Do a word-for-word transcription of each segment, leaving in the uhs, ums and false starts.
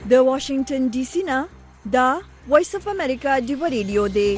د واشنگټن ډي سي نه دا وایس اف امریکا دی ریډیو دی.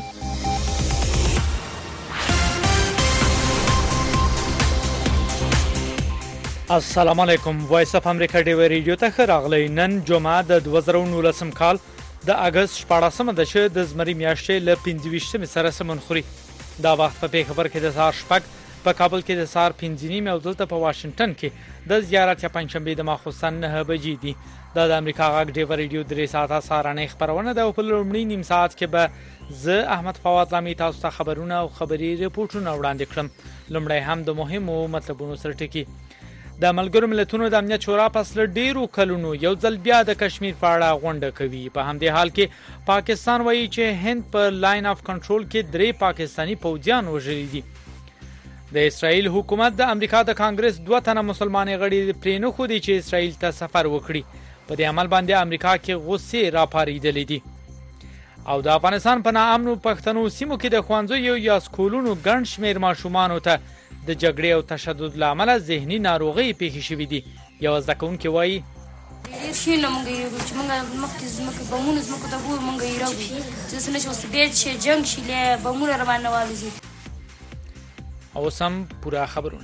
السلام علیکم. وایس اف امریکا دی ریډیو ته راغلی. نن جمعه د دوه زره او نولسم کال د اگست شپاړسمه د شه د زمری میاشتې ل پنځه ویشتمې سره سمون خوري. دا وخت په خبر کې د سهار شپږ په کابل کې د سهار پنځه نیمه او دلته په واشنگټن کې د زیارت یا پنځشنبه د ماخوستن نه بجې دي. دا د امریکا غږ دی ریډیو درې ساعته سهارنۍ خبرونه ده او په لومړي نیم ساعت کې به زه احمد فواد لامي تاسو ته خبرونه او خبري ریپورتونه وړاندې کړم. لومړی هم د مهمو مطلبونو سره ټکی. د ملګرو ملتونو د امنیت شورا پس له ډیرو کلونو یو ځل بیا د کشمیر په اړه غونډه کوي. په همدې حال کې پاکستان وایي چې هند په لاین اف کنټرول کې درې پاکستانی پوځیان وژلي دي. د اسرائیل حکومت د امریکا د کانګرس دوه تنه مسلمانې غړي پرې نه خو دي چې اسرائیل ته سفر وکړي. په دې عمل باندې امریکا کې غصې راپاریدلې دي. او د افغانستان په ناامنو پښتنو سیمو کې د خوانځو یا سکولونو ګڼ شمېر ماشومان ته د جګړې او تشدد لامل ذهني ناروغي پیښې شوې دي. یو زده کوونکی وایي ډیر شي نه مونږ یو چې مونږ مخکې زموږ بمونه زموږ ته ګور مونږ یې راوړي چې څنګه چې اوس بیل شي جنگ شي له بمونه روانه والي. او سم پورا خبرونه.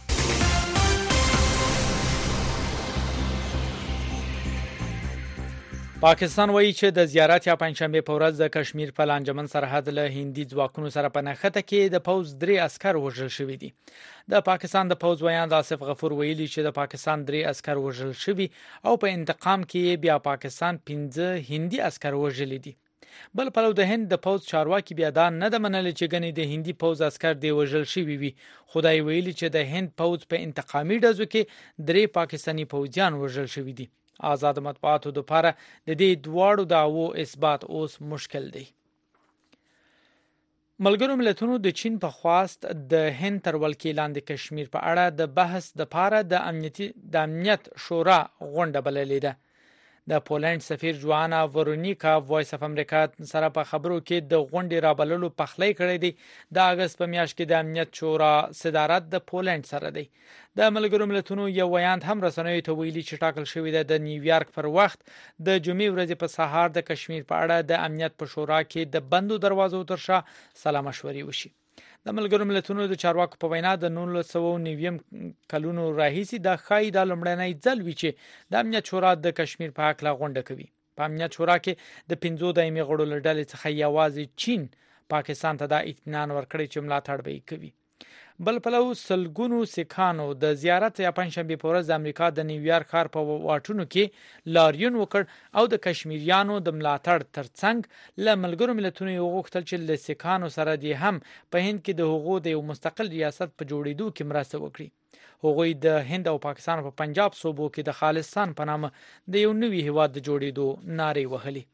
پاکستان وایي چې د زیارت یا پنځشنبه په ورځ د کشمیر په لانجمن سرحد له هندي ځواکونو سره په نښته کې د پوز درې عسكر وژل شوي دي. د پاکستان د پوز ویاند آصف غفور ویلي چې د پاکستان درې عسكر وژل شوي او په انتقام کې بیا پاکستان پنځه هندي عسكر وژل دي. بل پلو د هند د پوز چارواکي بیا دا نه د منل چې غني د هندي پوز عسكر دی وژل شوي وي. خدای ویلي چې د هند پوز په انتقامي ډزو کې درې پاکستانی پوځیان وژل شوي دي. آزاد مطبوعاتو د لپاره د دې دواړو دعوو اثبات اوس مشکل دی. ملګرو ملتونو د چین په خواست د هند تر ولکې لاندې کشمیر په اړه د بحث د لپاره د امنیتي د امنیت شورا غونډه بللې ده. د پولند سفیر جوانا ورونیکا وایس اف امریکا سره په خبرو کې د غونډې رابللو پخلی کړی دی. د اگست په میاشت کې د امنیت شورا صدارت د پولند سره دی. د ملګرو ملتونو یو ویاند هم رسنیو ته ویلي چې ټاکل شوی دی د نیویارک پر وخت د جمعې ورځې په سهار د کشمیر په اړه د امنیت په شورا کې د بندو دروازو تر شا سلا مشورې وشي. د ملګرو ملتونو د چارواکو په وینا د نولس سوه نوي کلونو راهیسي د خای د لمړنۍ ځل وی چې د امنیت شورا د کشمیر په حق لا غونډه کوي. په امنیت شورا کې د پنځو دایمي غړو لړل څخه یوازې چین پاکستان ته د اطمینان ورکړي چې ملاتړ به کوي. بل پلو سلګونو سکانو د زیارت یا پنځشنبه په ورځ د امریکا د نیویارک ښار په واټونو کې لاریون وکړ او د کشمیریانو د ملاتړ ترڅنګ له ملګرو ملتونو یو غوښتل چې له سکانو سره دی هم په هند کې د حقوقو د یو مستقل ریاست په جوړېدو کې مرسته وکړي. هغوی د هند او پاکستان په پنجاب صوبو کې د خالصان په نامه د یو نوي هیواد د جوړېدو نارې وهلي.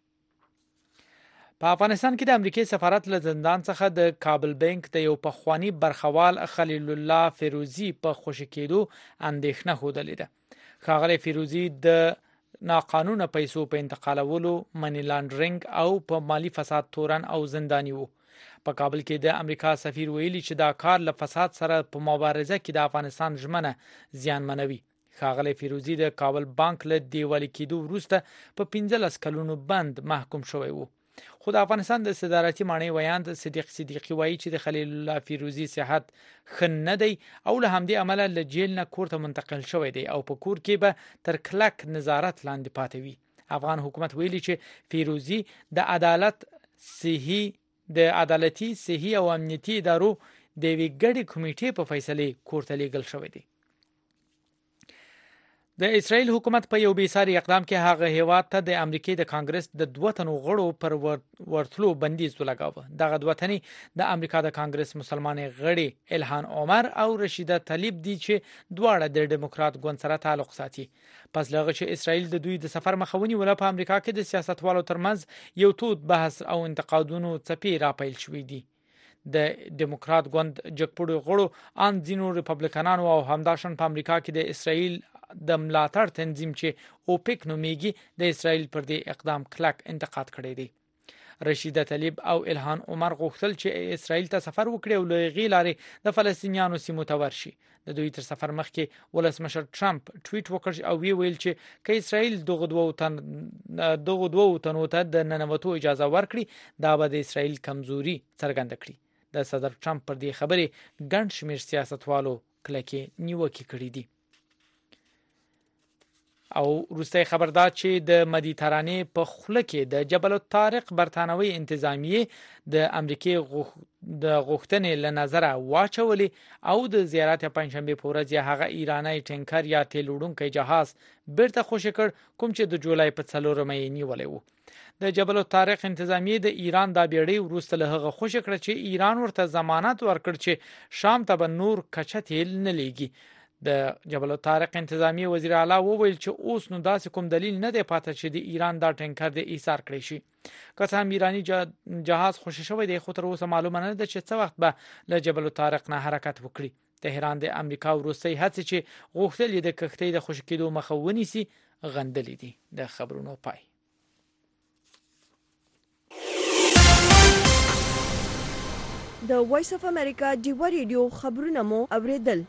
په افغانستان کې د امریکای سفارت له زندان څخه د کابل بانک د یو پخوانی برخوال خلیل الله فیروزی په خوشی کېدو اندېښنه خوده. ښاغلی فیروزی د ناقانونه پیسو په انتقالولو، منی لانډرینګ او په مالی فساد تورن او زندانی وو. په کابل کې د امریکا سفیر ویلي چې دا کار له فساد سره په مبارزه کې د افغانستان ژمنه زیانمنوي. ښاغلی فیروزی د کابل بانک له دیوالي کېدو وروسته په پنځلس کلونو بند محکوم شوی وو. خو د افغانستان د صدارتي مانی ویاند صدیق صدیقی وایي چې د خلیل الله فیروزی صحت ښه نه دی او له همدې امله له جیل نه کور ته منتقل شوی دی او په کور کې به تر کلک نظارت لاندې پاتې وي. افغان حکومت ویلي چې فیروزی د عدالت صحي د عدالتي صحي او امنیتي ادارو د وی ګډي کمیټې په فیصله کور ته لیږل شوی دی. د اسرائیل حکومت په یو بیساري اقدام کې هغه هیواد ته د امریکای د کانګرس د دوه تنو غړو پر ورتلو بندیز ولګاوه. دغه دوه تنې د امریکا د کانګرس مسلمانې غړي الهان عمر او رشیده طلیب دي چې دواړه د ډیموکرات ګوند سره تعلق ساتي. پس لغه چې اسرائیل د دوی د سفر مخاوني ولا په امریکا کې د سیاستوالو ترمنځ یو تود بحث او انتقادونو څپې راپیل شوې دي. د ډیموکرات ګوند جګپړو غړو ان ځینو ریپبلیکنانو او همداشن په امریکا کې د اسرائیل د ملاتړ تنظیم چې اوپیک نومیږي د اسرائیل پر دې اقدام کلک انتقاد کړی دی. رشیده طلیب او الهان عمر غوښتل چې اسرائیل ته سفر وکړي او له غی لارې د فلسطینیانو سیمو ته ورشي. د دوی تر سفر مخکې ولسمشر ټرمپ ټویټ وکړ او وی ویل چې که اسرائیل دغه دوه تن دغه دوه تنو ته د ننوتو اجازه ورکړي دا به د اسرائیل کمزوري څرګنده کړي. د صدر ټرمپ پر دې خبرې ګڼ شمېر سیاستوالو کلکې نیوکې کړې دي. او روسي خبر دا چې د مدیترانې په خوله کې د جبل الطارق برتانوي انتظامیه د امریکای غوښ د غوښتنې له نظره واچولې او د زیارت پنځشنبه په ورځ هغه ایرانی ټینکر یا تیل وړونکی جهاز بیرته خوشی کړ کوم چې د جولای په څلورمه یې نیولې و. د جبل الطارق انتظامیه د ایران د بیړۍ وروسته له هغه خوشی کړ چې ایران ورته ضمانت ورکړ چې شام ته به نور کچه تیل نه لیږي. د جبل الطارق انتظامیه وزیر اعلی وویل چې اوس نو داسې کوم دلیل نه دی پاتې چې د ایران دا ټینکر د ایثار کړی شي. که څه هم ایرانی جهاز خوشی شوی دی خو تر اوسه معلومه نه ده چې څه وخت به له جبل الطارق نه حرکت وکړي. تهران د امریکا او روسي هڅې چې غوښتل د کښتۍ د خوشی کېدو مخه ونیسي غندلې دي. د خبرونو پای. د وایس اف امریکا ډیوا ریډیو خبرونه مو اوریدل.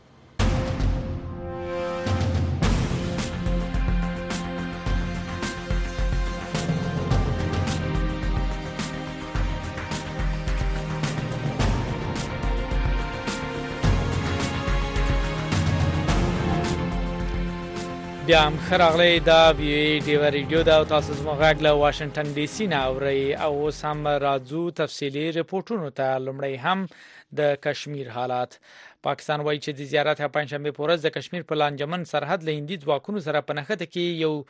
بیا هم خراغلی دا وی ډیوا ریډیو دا تاسو زموږ غږ له واشنگټن ډي سي نه اورئ او اوس هم راځو تفصیلي رپورټونو ته. لومړی هم د کشمیر حالات. پاکستان وایي چې د زیارت پنځشنبه په ورځ د کشمیر په لانجمن سرحد له هندي ځواکونو سره په نښته کې یو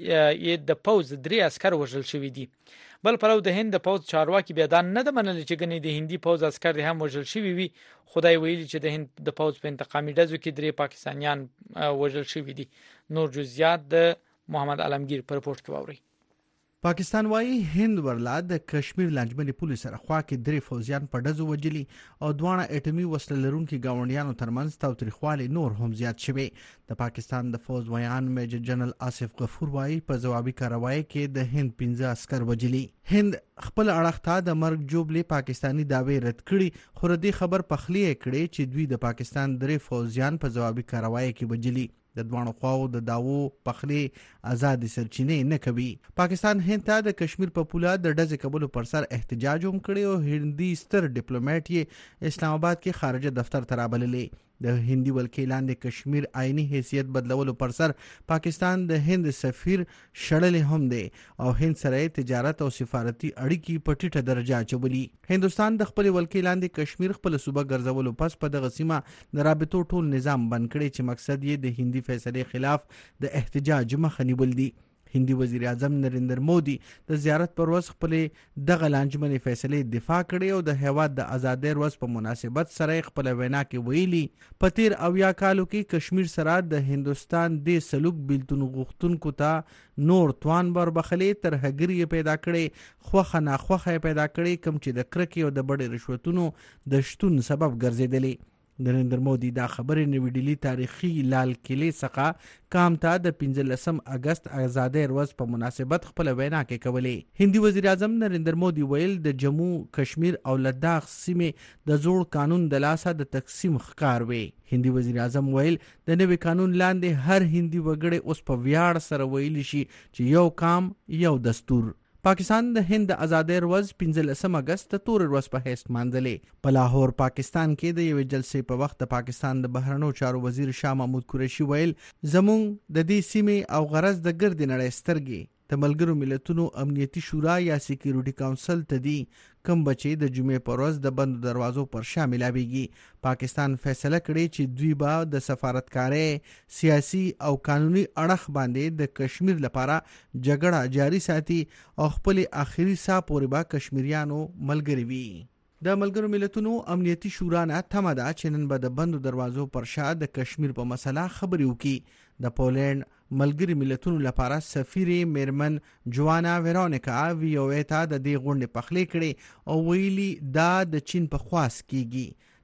یې د پوز درې عسكر وژل شوي دي. بل پلو د هند د پوز چارواکي بیا دا نه د منل چې ګنې د هندي پوز عسكر هم وژل شوي وي. خدای ویلي چې د هند د پوز په انتقامي ډزو کې درې پاکستانیان وژل شوي دي. نور جزئیات د محمد علمگیر پر رپورت کې واوري. پاکستان وايي هند ورلا د کشمیر لانجمنې پولیس سره خوا کې درې فوجیان په ډزو وجلي او دوه اټومي وسله لرونکي گاونډیانو ترمنځ تاوتریخوالي نور هم زیات شوی. د پاکستان د فوج ویان میجر جنرال آصف غفور وايي په جوابي کاروایی کې د هند پنځه عسكر وجلي. هند خپل اړخ ته د مرګ جوړلې پاکستانی داوی رد کړي خو ردی خبر پخلی کړي چې دوی د پاکستان درې فوجیان په جوابي کاروایی کې وجلي. د دوانو خواو د داوو پخلی آزاد سرچینې نه کوي. پاکستان هند ته د کشمیر په پوله د ډزې کولو پر سر احتجاج هم کړی او هندي ستر ډیپلوماټ یې اسلام آباد کې خارجه دفتر ته رابللې. د هندي ولکې لاندې کشمیر آئینی حیثیت بدلولو پر سر پاکستان د هند سفیر شړلې هم دی او هند سره تجارت او سفارتي اړیکې په ټیټه درجه اچولي. هندستان د خپل ولکې لاندې کشمیر خپل صوبه ګرځولو پس په دغه سیمه د رابطو ټول نظام بند کړي چې مقصد یې د هندي فیصلې خلاف د احتجاج مخه نیول دي. هندي وزیر اعظم نریندر مودي د زیارت پر ورځ خپل دغه لانجمنې فیصلې دفاع کړي او د هیواد د ازادۍ ورځ په مناسبت سره خپل وینا کې ویلي په تیر اویا کالو کې کشمیر سره د هندستان د سلوک بیلتون غوښتونکو ته نور توان بر بخلې تر هګری پیدا کړي خوخه ناخوخه پیدا کړي کم چې د کرکې او د بډې رشوتونو د شتون سبب ګرځیدلی. نریندر مودي دا خبرې نوې ډیلی تاریخي لال کیلې څخه کام ته د پنځلسم اگست آزادۍ ورځ په مناسبت خپل وینا کې کولې. هندي وزیر اعظم نریندر مودي ویل د جموں کشمیر او لداخ سیمې د جوړ قانون د لاسه د تقسیم ښکار وي. هندي وزیر اعظم ویل د نوې قانون لاندې هر هندي وګړی اوس په ویاړ سره ویلی شي چې یو قام یو دستور. پاکستان د هند د ازادۍ ورځ پنځلسم اگست د تور ورځ په حیث مانځلې. په لاهور پاکستان کې د یوې جلسې په وخت د پاکستان د بهرنیو چارو وزیر شاه محمود قریشي ویل زموږ د دې سیمې او غرض د ګرد نړۍ سترګې د ملګرو ملتونو امنیتي شورا یا سکیورټي کونسل ته دي کم بچي د جمعې پر ورځ د بند دروازو پر شامل ابيږي. پاکستان فیصله کړی چې دوی به د سفارتکارۍ سیاسي او قانوني اړخ باندې د کشمیر لپاره جګړه جاری ساتي او خپل اخري سا پورې به کشمیریانو ملګری وي. د ملګرو ملتونو امنیتي شورا نه تمه ده چې نن به د بند دروازو پر شا د کشمیر په مسله خبرې وکړي. د پولند ملګری ملتونو لپاره سفیر میرمن جوانا ویرونیکا وی او ای ته د دې غونډې پخلی کړي او ویلي دا د چین په خواست کیږي.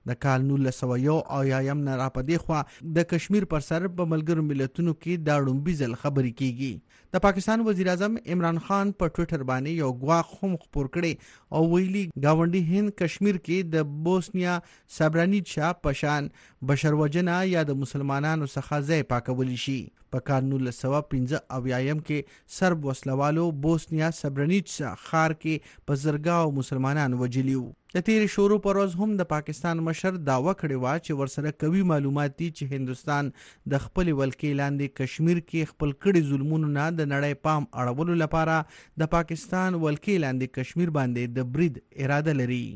د کال نولس سوه یو اویایم نه راپدې خوا د کشمیر پر سر په ملګرو ملتونو کې دا لومړی ځل خبرې کیږي. د پاکستان وزیر اعظم عمران خان په ټوئیټر باندې یو غواخ هم خپور کړي او ویلي گاونډي هند کشمیر کې د بوسنیا سربرنیچا پشان بشر وجنه یا د مسلمانانو څخه ځای پاکولی شي. په کال نولس سوه پنځه اویایم کې سرب وسلوالو بوسنیا سربرنیچا ښار کې په زرګاو مسلمانان وجلیو. د تیر شورو پر ورځ هم د پاکستان مشر داوا کړې و چې ورسره قوي معلومات دي چې هندستان د خپل ولکې لاندې کشمیر کې خپل کړي ظلمونو نه د نړۍ پام اړولو لپاره د پاکستان ولکې لاندې کشمیر باندې د برید اراده لري.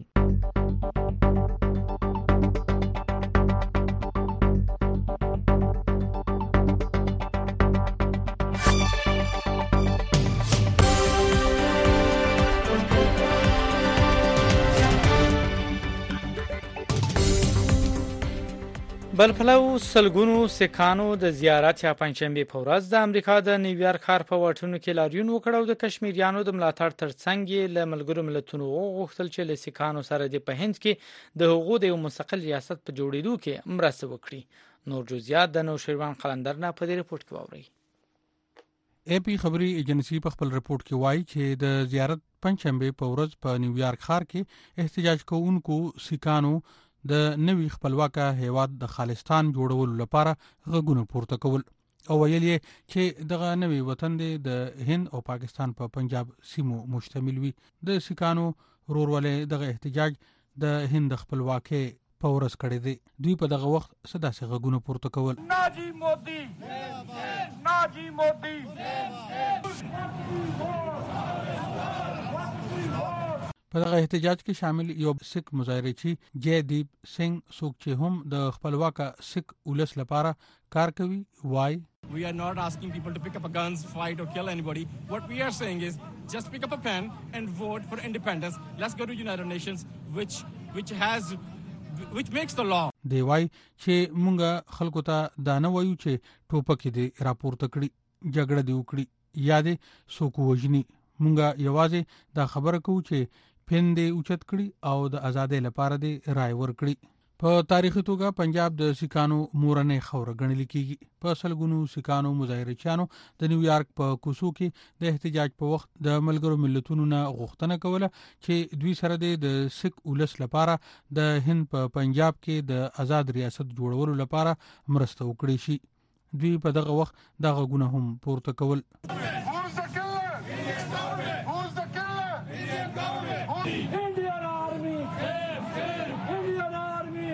بل پلو سلګونو سکانو د زیارت یا پنځشنبه په ورځ د امریکا د نیویارک ښار په وټونو کې لاریون وکړ او د کشمیریانو د ملاتړ ترڅنګ یې له ملګرو ملتونو غوښتل چې له سکانو سره د په هند کې د حقوقو د یو مستقل ریاست په جوړېدو کې مرسته وکړي. نور جزئیات د نوشیروان قلندر نه په دې رپورت کې واورئ. اے پی خبري ایجنسی په خپل رپورت کې وایي چې د زیارت پنځشنبه په ورځ په نیویارک ښار کې احتجاج کوونکو سکانو د نوي خپلواکه هیواد د خالستان جوړولو لپاره غږونه پورته کول او ویل یې چې دغه نوي وطن د هند او پاکستان په پنجاب سیمو مشتمل وي. د سکانو رورولې دغه احتجاج د هند خپلواکي په ورځ کړی دی. دوی په دغه وخت سداسې غږونه پورته کول. ناجی مودي ناجی مودي په دغه احتجاج کې شامل یو سکھ مظاهرچی جے دیپ سنگھ څوک چې هم د خپلواکه سکھ ولس لپاره کار کوي وای We are not asking people to pick up a guns, fight or kill anybody. What we are saying is just pick up a pen and vote for independence. Let's go to United Nations which which has which makes the law. دی وای چې مونږ خلکو ته دا نه وایو چې ټوپک دې راپورته کړي جګړه دی وکړي یا دې څوک وژني. مونږ یوازې دا خبره کوو چې پندې اوچت کړي او د ازادۍ لپاره دې رائے ورکړي. په تاریخي توګه پنجاب د سکانو مورنۍ خوره ګڼل کیږي. په سلګونو سکانو مظاهرچیانو د نیویارک په کوڅو کې د احتجاج په وخت د ملګرو ملتونو نه غوښتنه کوله چې دوی سره د سکھ ولس لپاره د هند په پنجاب کې د آزاد ریاست جوړولو لپاره مرسته وکړي شي. دوی په دغه وخت د غږونه هم پورته کول. Indian Army! Indian Army!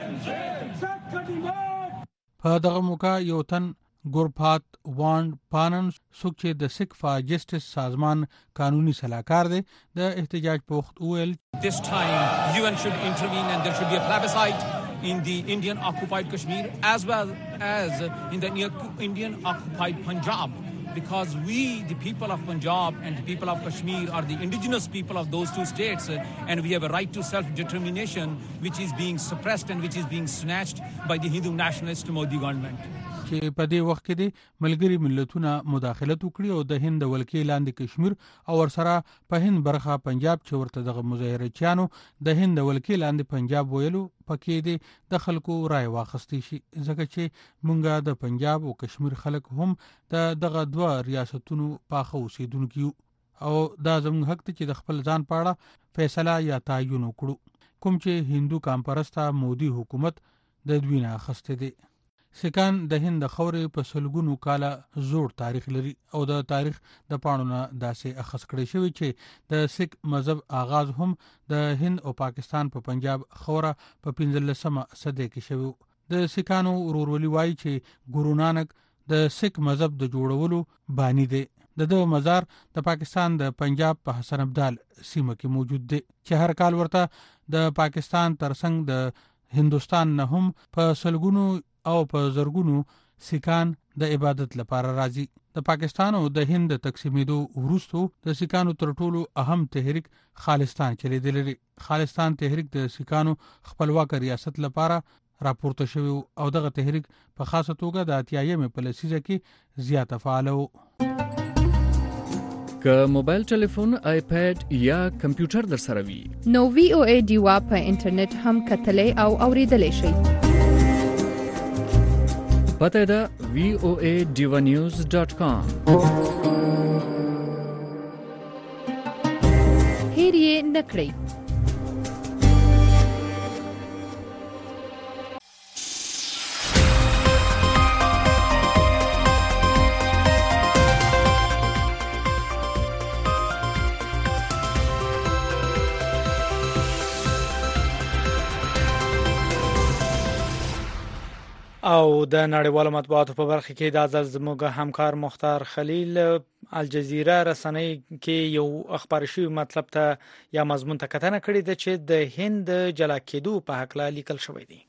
په دغه موقع یو تن ګورپات وانډ پانن څوک چې د سکھ فار جسټس سازمان قانوني صلاحکار دی د احتجاج په وخت ویل This time U N should intervene and there should be a plebiscite in the Indian occupied Kashmir as well as in the Indian occupied Punjab. Because we, the people of Punjab and the people of Kashmir are the indigenous people of those two states and we have a right to self-determination which is being suppressed and which is being snatched by the Hindu nationalist Modi government. چې په دې وخت کې د ملګری ملتونو مداخلت وکړي او د هند ولکې لاندې کشمیر او ورسره په هند برخه پنجاب چې ورته دغه مظاهرچیانو د هند ولکې لاندې پنجاب ویلو پکې د خلکو رائے واخستې شي ځکه چې مونږه د پنجاب او کشمیر خلک هم د دغه دوه ریاستونو پاخه اوسیدونکو او دا زموږ حق ته چې د خپل ځان پاړه فیصله یا تعین وکړو. کوم چې هندو کامپرستا مودي حکومت د دوی نه اخسته دي. سکان د هند خورې په سلګونو کاله زوړ تاریخ لري او د تاریخ د پاڼو نه داسې اخس کړی شوی چې د سکھ مذهب آغاز هم د هند او پاکستان په پنجاب خوره په پنځلسمه صدۍ کې شوی. د سکانو ورورولي وایي چې ګورو نانک د سکھ مذهب د جوړولو بانی دی. د دو مزار د پاکستان د پنجاب په حسن ابدال سیمه کې موجود دی چې هر کال ورته د پاکستان ترڅنګ د هندستان نه هم په سلګونو او په زرګونو سکان د عبادت لپاره راځي. د پاکستان او د هند تقسیمېدو وروسته د سکانو تر ټولو اهم تحریک خالستان چلیدل لري. خالستان تحریک د سکانو خپلواک ریاست لپاره راپورته شوی او دغه تحریک په خاصه توګه د اتیایم په لسیزه کې زیاته فعال و. که موبایل ټلیفون، آیپیډ یا کمپیوټر در سره وي نو وی او ای ډیوا په انټرنیټ هم کتلی او اوریدلی شئ. پته ده وی او ای ډیوا نیوز ډاټ کام. هیر یې نه کړئ. او د نړیوالو مطبوعاتو په برخه کې د ځل زموږ همکار مختار خلیل الجزیره رسنۍ کې یو اخبار شوی مطلب ته یا مضمون ته کتنه کړې ده چې د هند جلا کېدو په حق لا لیکل شوی دی.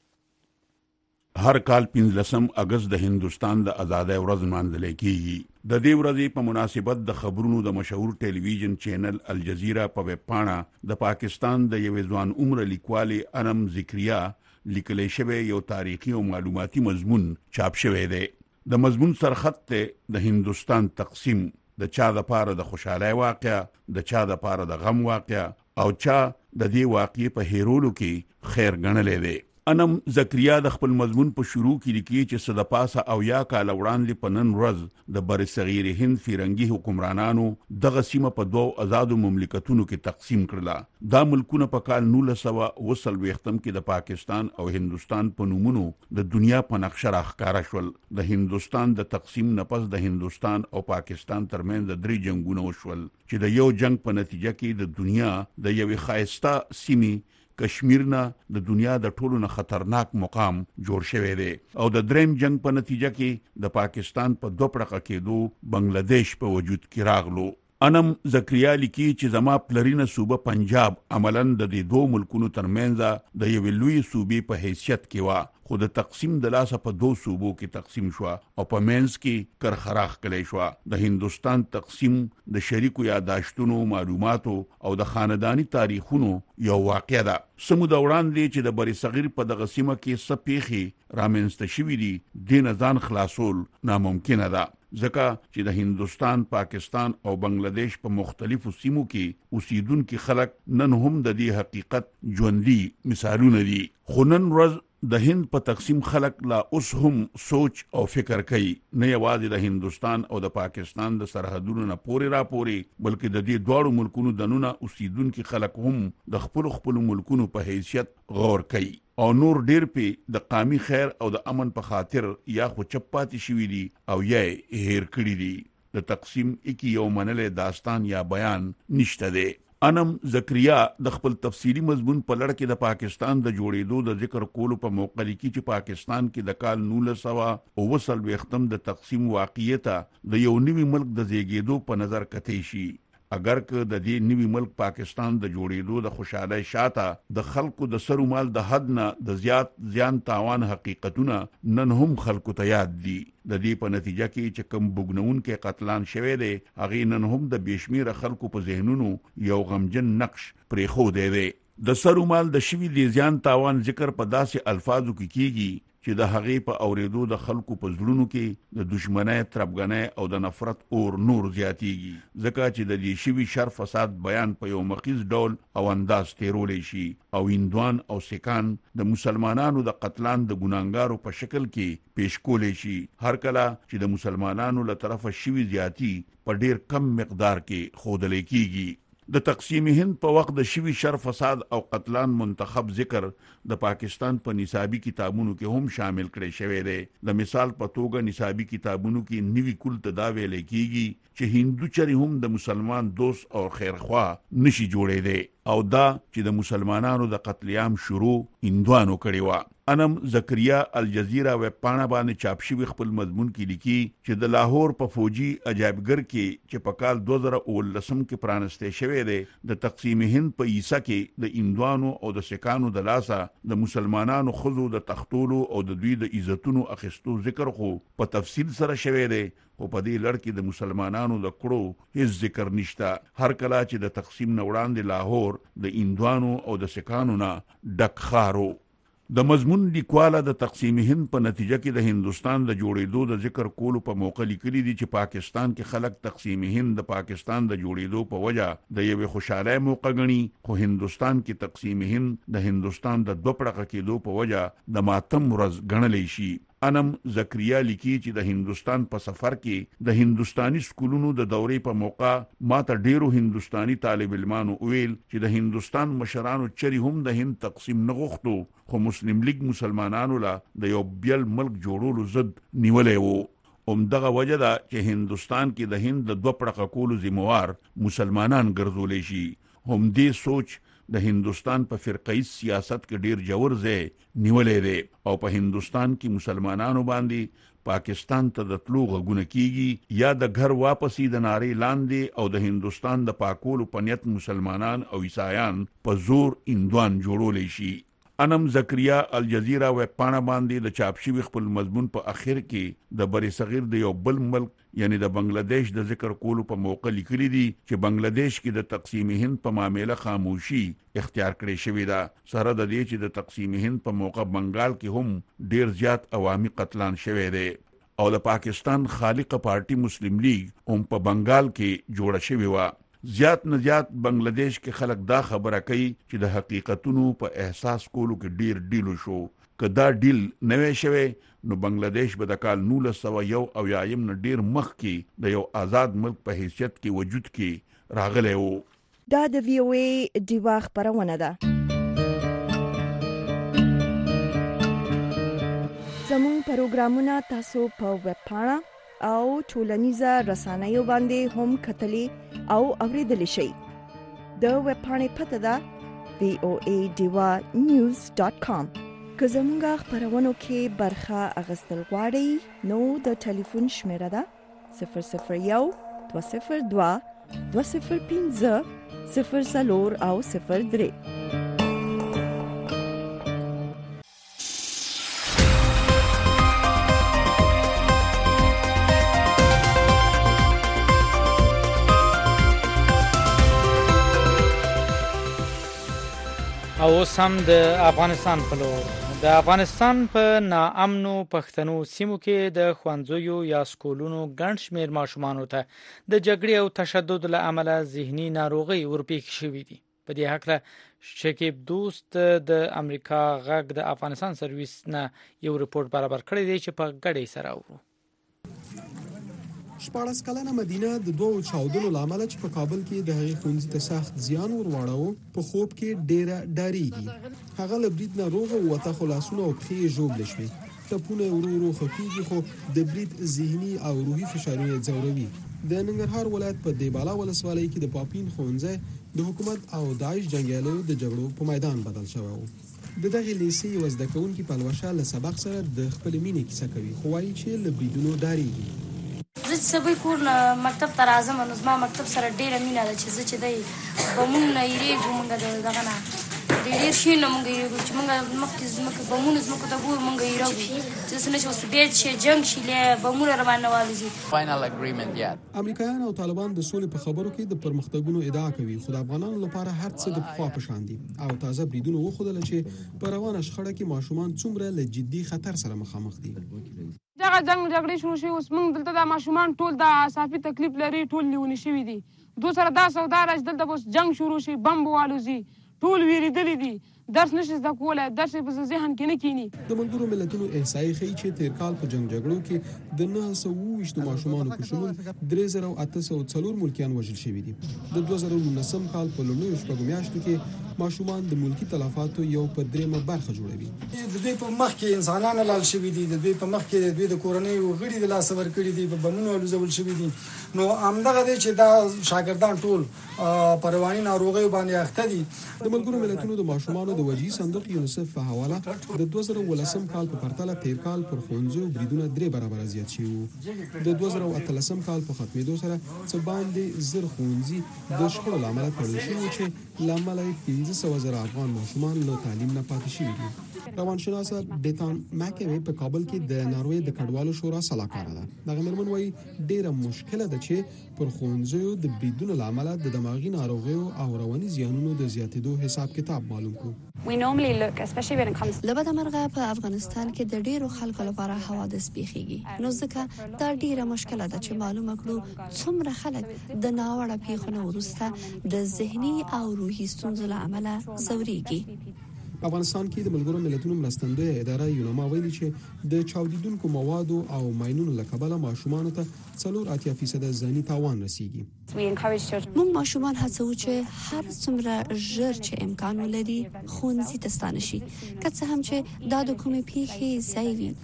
هر کال پنځلسم اگست د هندستان د آزادۍ ورځ نمانځل کیږي. د دې ورځې په مناسبت د خبرونو د مشهور ټلویزیون چینل الجزیره په ویب پاڼه د پاکستان د یوې ځوان عمر لیکوالي انم ذکریا لیکل شوی یو تاریخي او معلوماتي مضمون چاپ شوی دی. د مضمون سرخط ته د هندستان تقسیم، د چا د پاره د خوشاله واقعا، د چا د پاره د غم واقعا او چا د دې واقعي په هیرولو کې خیر ګڼلې دی. انم ذکریا د خپل مضمون په شروع کې لیکي چې صد پاسه او یا کال وړاندې په نن ورځ د برصغیر هند فیرنګي حکمرانانو دغه سیمه په دوه آزادو مملکتونو کې تقسیم کړله. دا ملکونه په کال نولس سوه اوه څلوېښتم کې د پاکستان او هندستان په نومونو د دنیا په نقشه راښکاره شول. د هندستان د تقسیم نه پس د هندستان او پاکستان ترمنځ درې جنگونه وشول چې د یو جنگ په نتیجه کې د دنیا د یوې ښایسته سیمې کشمیر نه د دنیا د ټولو نه خطرناک مقام جوړ شوی دی او د دریم جنگ په نتیجه کې د پاکستان په دوه پړقه کېدو بنگلاديش په وجود کې راغلو. انم ذکریا لیکي چې زما پلرینه صوبه پنجاب عملاً د دې دوه ملکونو ترمنځ د یوې لوی صوبې په حیثیت کې وا، خو د تقسیم د لاسه په دوه صوبو کې تقسیم شو او په منځ کې کرخراخ کړی شو. د هندستان تقسیم د شریکو یاداشتونو، معلوماتو او د خاندانی تاریخونو یو واقعه ده. سمو د وړاندې چې د بری صغیر په دغه سیمه کې څه پیښې رامنځته شوي دي دې نه ځان خلاصول ناممکنه ده، ځکه چې د هندستان، پاکستان او بنگلاديش په مختلفو سیمو کې اوسیدونکي خلک نن هم د دې حقیقت ژوندي مثالونه دي. خو نن ورځ د هند په تقسیم خلک لا اوس هم سوچ او فکر کوي، نه یوازې د هندستان او د پاکستان د سرحدونو نه پورې را پورې بلکې د دې دواړو ملکونو دنونه اوسیدونکي خلک هم د خپل خپل ملکونو په حیثیت غور کوي او نور ډیر په د قومي خیر او د امن په خاطر یا خو چپ پاتې شوي دي او یا هیر کړي دي. د تقسیم اکی یو منلې داستان یا بیان نشته دی. انم ذکریا د خپل تفصیلی مضمون په لړ کې د پاکستان د جوړېدو د ذکر کولو په موقع کې چې پاکستان کې د کال نولس سوه اوه څلوېښتم د تقسیم واقعیته د یو نوي ملک د زیږېدو په نظر کتی شي. اگر که د دې نوي ملک پاکستان د جوړېدو د خوشاله شاته د خلکو د سرو مال د حد نه د زیات زیان تاوان حقیقتونه نن هم خلکو ته یاد دي. د دې په نتیجه کې چې کوم بوګنونکي قتلان شوی دی هغې نن هم د بېشمیره خلکو په ذهنونو یو غمجن نقش پرېښودی دی. د سرو مال د شوي د زیان تاوان ذکر په داسې الفاظو کې کیږي چې د هغې په اورېدو د خلکو په زړونو کې د دشمنۍ، تربګنۍ او د نفرت اور نور زیاتیږي، ځکه چې د دې شوي شر فساد بیان په یو مخیز ډول او انداز تیرولی شي او هندوان او سکان د مسلمانانو د قتلان د ګناهګارو په شکل کې پیش کولی شي، هر کله چې د مسلمانانو له طرفه شوي زیاتی په ډیر کم مقدار کې ښودلی کیږي. د تقسیم هند په وخت د شوي شر فساد او قتلان منتخب ذکر د پاکستان په نصابي کتابونو کې هم شامل کړی شوی دی. د مثال په توګه نصابي کتابونو کې نوي کول ته دا ویل کیږي چې هندو چری هم د مسلمان دوست او خیرخوا نشي جوړېدی او دا چې د مسلمانانو د قتل عام شروع هندوانو کړی و. انم ذکریا الجزیره ویب پاڼه باندې چاپ شوی خپل مضمون کې لیکي چې د لاهور په فوجي عجایبګر کې چې په کال دوه زره اوولسم کې پرانستی شوی دی د تقسیم هند په عیسه کې د هندوانو او د سکانو د لاسه د مسلمانانو ښځو د تختولو او د دوی د عزتونو اخیستو ذکر خو په تفصیل سره شوی دی، خو په دې لړ کې د مسلمانانو د کړو هیڅ ذکر نشته. هر کله چې د تقسیم نه وړاندې لاهور د هندوانو او د سکانو نه ډک ښار و. د مضمون لیکواله د تقسیم هند په نتیجه کې د هندستان د جوړېدو د ذکر کولو په موقع لیکلي دي چې پاکستان کې خلک تقسیم هند د پاکستان د جوړېدو په وجه د یوې خوشاله موقع غني، خو هندستان کې تقسیم هند د هندستان د دوه پړقه کېدو په وجه د ماتم ورځ ګڼلی شي. انم زکریا لیکي چې د هندستان په سفر کې د هندستاني سکولونو د دورې په موقع ماته ډیرو هندستاني طالب علمانو ویل چې د هندستان مشرانو چری هم د هند تقسیم نه غوښتو، خو مسلم لیگ مسلمانانو لا د یو بیل ملک جوړولو ضد نیولې وو. همدغه وجه ده چې هندستان کې د هند د دوه پړقه کولو ذمہوار مسلمانان ګرځولې شي. هم دې سوچ د هندستان په فرقه‌ای سیاست کې ډیر جوړ ځای نیولې دی او په هندستان کې مسلمانانو باندې پاکستان ته د تلو غوونه کیږي یا د گھر واپسی د نارې لاندې او د هندستان د پاکولو پنیت مسلمانان او عیسایان په زور اندوان جوړولې شي. انم زکریا الجزیره و پانا باندې د چاپ شوی خپل مضمون په اخر کې د بری صغیر د یو بل ملک یعنی د بنگلاديش د ذکر کولو په موقع لیکلي دي چې بنگلاديش کې د تقسیم هند په معاملې خاموشي اختیار کړې شوې ده، سره د دې چې د تقسیم هند په موقع بنگال کې هم ډیر زیات عوامي قتلان شوې دي او د پاکستان خالق پارټي مسلم لیگ هم په بنگال کې جوړه شوې و. زیات نه زیات بنگلاديش کې خلک دا خبره کوي چې د حقیقتونو په احساس کولو کې ډیر ډیلو شو. که دا ډیل نوې شوی نو بنگلاديش به د کال نولس سوه یو او یایم نه ډیر مخکې د یو آزاد ملک په حیثیت کې وجود کې راغلی و. دا د وی او ای ډیوا خبرونه ده. زموږ پروګرامونه تاسو په ویب پاڼه او ټولنیزه رسنیو باندې هم کتلی او اوریدلی شئ. د ویب پاڼې پته ده وی او ای ډیوا نیوز ډاټ کام. که زموږ خبرونو کې برخه اخیستل غواړئ نو د ټلیفون شمیره ده صفر صفر یو دوه صفر دوه دوه صفر پنځه صفر څلور او صفر درې. او سم د افغانستان په لور د افغانستان په ناامنو پښتنو سیمو کې د ښوونځیو یا سکولونو ګڼ شمېر ماشومانو ته د جګړې او تشدد له امله ذهني ناروغۍ ورپېښې شوې دي. په دې هکله شکیب دوست د امریکا غږ د افغانستان سرویس نه یو رپورټ برابر کړی دی چې په ګډې سره اورو. شپاړس کلنه مدینه د دوو چاودنو لامل چې په کابل کې د هغې ښوونځي ته سخت زیان ورواړو په خوب کې ډیره ډاریږي. هغه له برید نه روغه ووته خو لاسونه او پښې ژوبلې شوې. ټپونه ورو ورو ښه خو د برید ذهني او روحي فشارونه ځوروي. د ننګرهار ولایت په دیبالا ولسوالۍ کې د پاپین ښوونځی د حکومت او داعش جنګیالیو د جګړو په میدان بدل شوی و. د دغې لیسې یوه زده کوونکې پلوشه له سبق سره د خپلې مینې کیسه کوي خو وایي چې له بریدونو ډاریږي. زه چې سبا کور نه مکتب ته راځم نو زما مکتب سره ډېره مینه ده چې زه چې دی بمونو نه یېرېږو مونږ د دغه نه ډېر شي نه مونږ یېرېږو چې مونږ مخکې ځمکه بمونو ځمکو ته ګورو مونږ یېرېږو چې څه نه شي اوس بیټ شي جنګ شي له بمونه راباندې والوځي. امریکایان او طالبان د سولې په خبرو کې د پرمختګونو ادعا کوي خو د افغانانو لپاره هر څه د پخوا په شان دي او تازه بریدونو وښودله چې په روانه شخړه کې ماشومان څومره له جدي خطر سره مخامخ دي. دغه جنګ جګړې شروع شوي اوس موږ دلته د ماشومان ټول د اعصابي تکلیف لري ټول لیوني شوي دي. دو سره دا سودا راځي دلته به اوس جنګ شروع شي بم به والوځي ټول ویرېدلي دي درس نشي زده کولی درس یې په ذهن کې نه کینی. د ملګرو ملتونو احصایې ښیي چې تیر کال په جنګ جګړو کې د نهه سوه اووه ویشتو ماشومانو په شمول درې زره او اته سوه څلور ملکیان وژل شوي دي. د دوه زره نولسم کال په لومړیو شپږو میاشتو کې ماشومان د ملکي تلفاتو یو په درېیمه برخه جوړوي. د دوی په مخ کې انسانان لال شوي دي، د دوی په مخ کې د دوی د کورنیو غړي د لاسه ورکړي دي، په بمونو الوځول شوي دي. نو همدغه دی چې دا شاګردان ټول په رواني ناروغیو باندې اخته دي. د ملګرو ملتونو د ماشومانو د وجهي صندوق یونیسف په حواله د دوه زره اوولسم کال په پرتله تیر کال پر ښوونځیو بریدونه درې برابره زیات شوي وو. د دوه زره اتلسم کال په ختمېدو سره څه باندې زر ښوونځي د شخړو له امله تړل شوي چې له امله یې پنځه سوه زره افغان ماشومان له تعلیم نه پاتې شوي دي. روانشناس ډیتان ماکوي په کابل کې د ناروې د کډوالو شورا سلاکار ده. دغه مرمن وایي ډیره مشکله ده چې پر خوندزو د بریدونو لامل د دماغي ناروغیو او رواني زیانونو د زیاتېدو حساب کتاب معلوم کو. We normally look especially when it comes لبد مرغه په افغانستان کې د ډیرو خلکو لپاره حوادث پیښیږي. نو ځکه دا ډیره مشکله ده چې معلومه کړو څومره خلک د ناوړه پیښو وروسته د ذهني او روحي ستونزو له امله ځوريږي. په افغانستان کې د ملګرو ملتونو مرستندویه اداره یوناما ویلي چې د چاودیدونکو موادو او ماینونو له کبله ماشومان ته څلور اتیا فیصد ځاني تاوان رسیږي. موږ ماشومان هڅو چې هر څومره ژر چې امکان ولري ښوونځي ته ستانه شي، که څه هم چې دا د کومې پیښې ځای وي.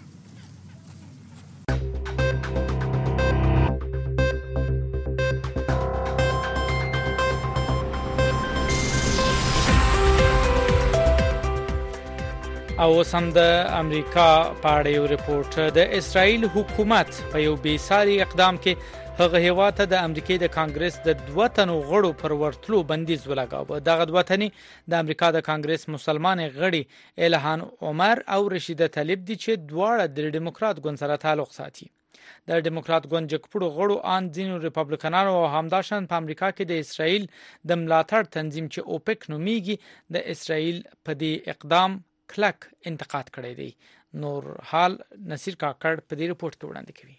او سم د امریکا په اړه یو ریپورت. د اسرائیل حکومت په یو بیساري اقدام کې هغه هیواد ته د امریکای د کانګرس د دوه تنو غړو پر ورتلو بندیز ولګاوه. دغه دوه تنې د امریکا د کانګرس مسلمان غړي الهان عمر او رشیده طالب دي چې دواړه د ډیموکرات ګوند سره تعلق ساتي. د ډیموکرات ګوند جګپړو غړو ان ځینو ریپابلیکنانو او همداشان په امریکا کې د اسرائیل د ملاتړ تنظیم چې اوپک نومیږي د اسرائیل په دې اقدام کلک انتقاد کړی دی. نور حال نصیر کاکړ په دې ریپورت کې وړاندې کوي.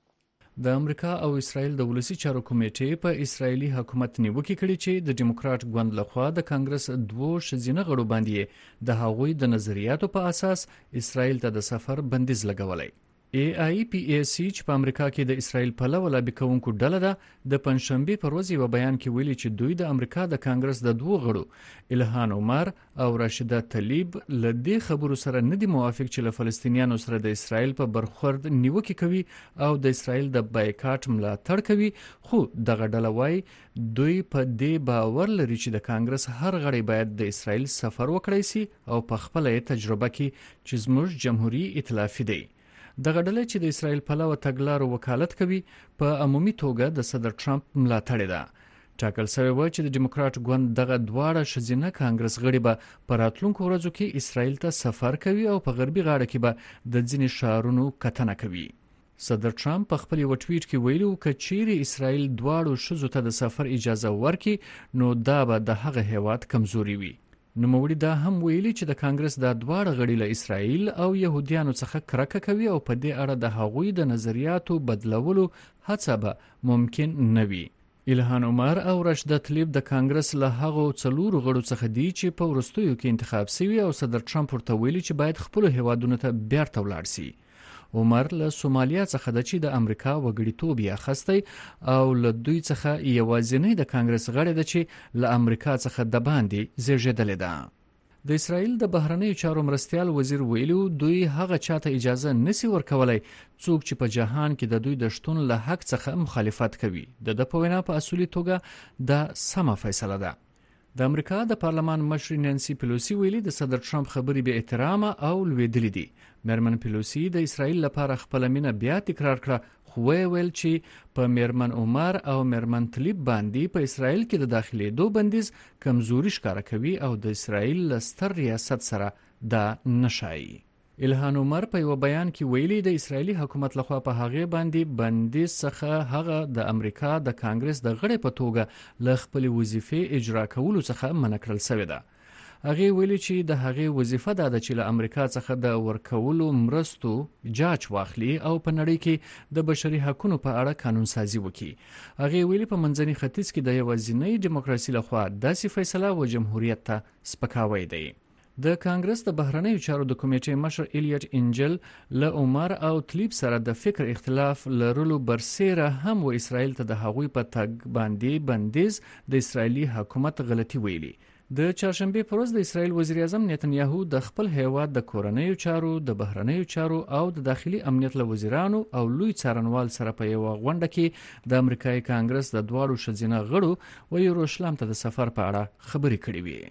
د امریکا او اسرائیل د ولسی چارو کمیټې په اسرایلی حکومت نیوکه کړې چې د ډیموکرات ګوند لخوا د کانګرس دوه شزینه غړو باندې د هغوی د نظریاتو په اساس اسرائیل ته د سفر بندیز لګولای. ای آی پی ای سی چې په امریکا کې د اسرائیل په لور لابي کوونکو ډله ده د پنځشنبه پر ورځ یو بیان کې ویلي چې دوی د امریکا د کانګرس د دوه غړو الهان عمر او رشیده طالب له دې خبرو سره نه دي موافق چې له فلسطینیانو سره د اسرائیل په برخورد نیوکه کوي او د اسرائیل د بایکاټ ملاتړ کوي. خو دغه ډله وايي دوی په دې باور لري چې د کانګرس هر غړی باید د اسرائیل سفر وکړي سي او په خپل تجربه کې چې زموږ جمهوریت ائتلافي دی. دغه ډله چې د اسرائیل په لور تګلارو وکالت کوي په عمومي توګه د صدر ټرمپ ملاتړ ده. ټاکل شوی و چې د ډیموکرات ګوند دغه دواړه شزینه کانګرس غړي به په راتلونکو ورځو کې اسرائیل ته سفر کوي او په غربي غاړه کې به د ځینې شهرونو کتنه کوي. صدر ټرمپ په خپل یو ټویټ کې ویلي و چې چیرې اسرائیل دواړو شزو ته د سفر اجازه ورکړي نو دا به د هغه هیواد کمزوري وي. نوموړي دا هم ویلي چې د کانګرس د دواړه غړي له اسرائیل او يهوديانو څخه کرکه کوي او په دې اړه د هغوی د نظریاتو بدلولو هڅه به ممکن نه وي. الهان عمر او رشیده طالب د کانګرس له هغو څلورو غړو څخه دي چې په وروستیو کې انتخاب شوي او صدر ټرمپ ورته ویلي چې باید خپل هیوادونو ته بیرته ولاړ شي. عمر له سومالیا څخه د چې د امریکا وګړیتوب یې اخیستی او له دوی څخه یوازینی د کانګرس غړی د چې له امریکا څخه د باندې زیږیدلې ده. د اسرائیل د بهرنیو چارو مرستیال وزیر ویلو دوی هغه چاته اجازه نسی ورکولای څوک چې په جهان کې د دوی د شتون له حق څخه مخالفت کوي. د د په وینا په اصولي توګه د سمه فیصله ده. د امریکا د پارلمان مشر نانسی پیلوسی ویلي د صدر ټرمپ خبرې به احترام او لویدلې دي. مرمن پیلوسی د اسرائیل لپاره خپل مینه بیا تکرار کړه خو ویل چې په مرمن عمر او مرمن طالب باندې په اسرائیل کې د داخلي دو بندیز کمزوري ښکارا کوي او د اسرائیل لستر ریاست سره دا نشای. الهان عمر په یو بیان کې ویلي د اسرایلی حکومت لخوا په هغه باندې بندیز څخه هغه د امریکا د کانګرس د غړي په توګه ل خپل وظیفې اجرا کولو څخه منع کړل شوی ده. هغه ویلي چې د هغه وظیفه ده چې له امریکا څخه د ورکولو مرستو جاج واخلي او په نړۍ کې د بشري حقوقو په اړه قانون سازي وکړي. هغه ویلي په منځني ختیځ کې د یوازینۍ دیموکراسي لخوا داسې فیصله و جمهوریت ته سپکاوی دی. د کانګرس د بهرنیو چارو د کمیټې مشر الیټ انجل له عمر او طالب سره د فکر اختلاف لرلو برسره هم و اسرائیل ته د هغوی په تګ باندې بندیز د اسرایلی حکومت غلطي ویلي. د چهارشنبه پر ورځ د اسرائیل وزیر اعظم نتنیاهو د خپل هیواد د کورنیو چارو د بهرنیو چارو او د داخلي امنیت له وزیرانو او لوی څارنوال سره په یو غونډه کې د امریکایي کانګرس د دواړو شزینه غړو و یروشلم ته د سفر په اړه خبرې کړې وې.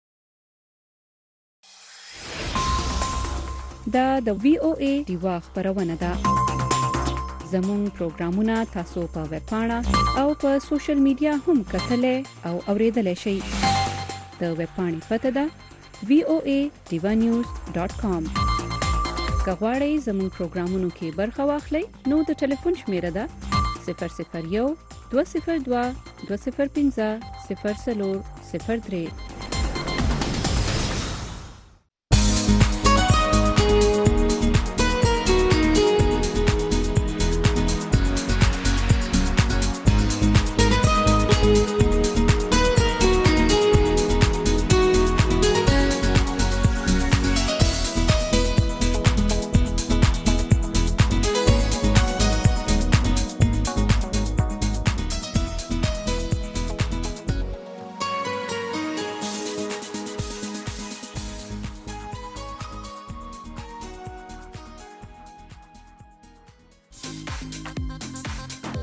دا د وی او ای دیوا خبرونه ده. زموږ پروګرامونه تاسو په ویب پاڼه او په سوشل میډیا هم کتلې او اوریدلې شئ. د ویب پاڼې پته ده وی او ای ډیوا نیوز ډاٹ کام. کغواړئ زموږ پروګرامونو کې برخه واخلئ نو د ټلیفون شمیره ده صفر صفر یو دوه صفر دوه دوه صفر پنځه صفر څلور صفر درې.